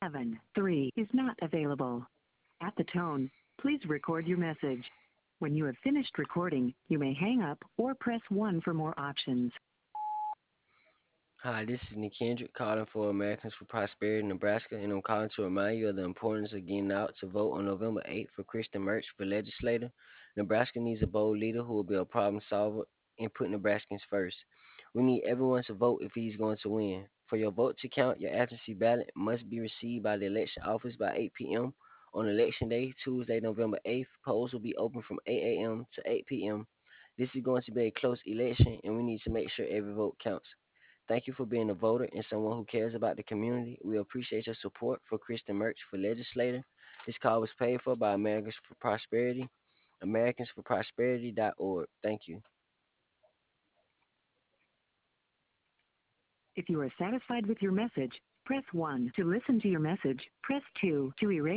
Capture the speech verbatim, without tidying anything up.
seven three is not available. At the tone, please record your message. When you have finished recording, you may hang up or press one for more options. Hi, this is Nick Kendrick calling for Americans for Prosperity, Nebraska, and I'm calling to remind you of the importance of getting out to vote on November eighth for Kristen Mertz for legislator. Nebraska needs a bold leader who will be a problem solver and put Nebraskans first. We need everyone to vote if he's going to win. For your vote to count, your absentee ballot must be received by the election office by eight p m on election day, Tuesday, November eighth. Polls will be open from eight a m to eight p m This is going to be a close election, and we need to make sure every vote counts. Thank you for being a voter and someone who cares about the community. We appreciate your support for Kristen Mertz for legislator. This call was paid for by Americans for Prosperity, Americans for Prosperity dot org. Thank you. If you are satisfied with your message, press one. To listen to your message, press two. To erase